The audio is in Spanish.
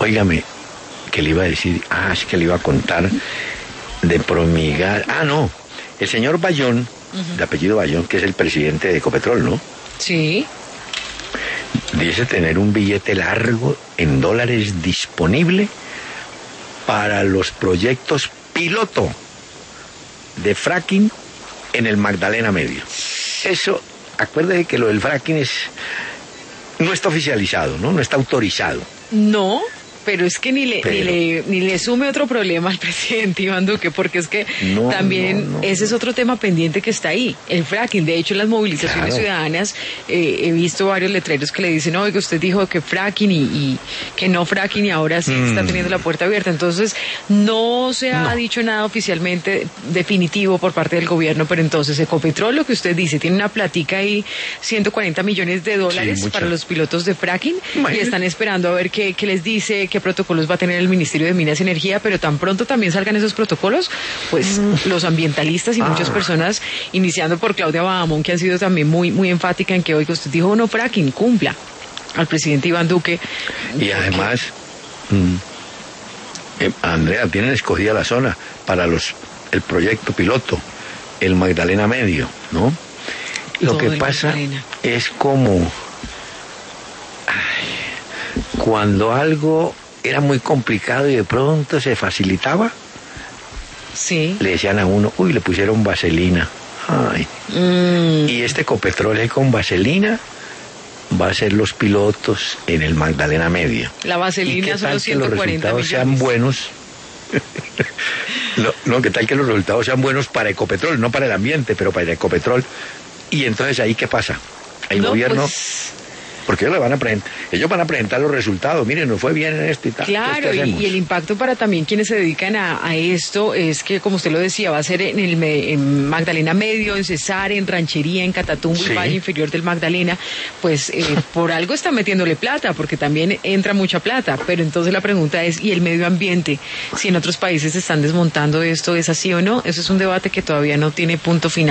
Óigame, que le iba a decir, es que le iba a contar de Promigas. No, el señor Bayón, de apellido Bayón, que es el presidente de Ecopetrol, ¿no? Sí. Dice tener un billete largo en dólares disponible para los proyectos piloto de fracking en el Magdalena Medio. Eso, acuérdate que lo del fracking no está oficializado, ¿no? No está autorizado. No, pero es que ni le sume otro problema al presidente Iván Duque, porque es que también ese es otro tema pendiente que está ahí, el fracking. De hecho, en las movilizaciones ciudadanas he visto varios letreros que le dicen, oiga, usted dijo que fracking y que no fracking, y ahora sí está teniendo la puerta abierta. Entonces, no se ha dicho nada oficialmente definitivo por parte del gobierno, pero entonces Ecopetrol, lo que usted dice, tiene una platica ahí, $140 millones para los pilotos de fracking, y están esperando a ver qué les dice, qué protocolos va a tener el Ministerio de Minas y Energía, pero tan pronto también salgan esos protocolos, pues los ambientalistas y muchas personas, iniciando por Claudia Bahamón, que ha sido también muy, muy enfática en que, oiga, usted dijo no fracking, cumpla al presidente Iván Duque. Y además, Andrea, tienen escogida la zona para el proyecto piloto, el Magdalena Medio, ¿no? Lo que pasa es como cuando algo era muy complicado y de pronto se facilitaba, le decían a uno, le pusieron vaselina. Y este Ecopetrol con vaselina va a ser los pilotos en el Magdalena Medio. La vaselina son los 140 millones. Sean buenos. ¿Qué tal que los resultados sean buenos para Ecopetrol? No para el ambiente, pero para Ecopetrol. Y entonces ahí, ¿qué pasa? El gobierno... Porque ellos van a presentar los resultados, miren, nos fue bien en esto y tal. Claro, y el impacto para también quienes se dedican a esto es que, como usted lo decía, va a ser en Magdalena Medio, en Cesar, en Ranchería, en Catatumbo, el Valle Inferior del Magdalena, pues por algo están metiéndole plata, porque también entra mucha plata, pero entonces la pregunta es, ¿y el medio ambiente? Si en otros países se están desmontando esto, ¿es así o no? Eso es un debate que todavía no tiene punto final.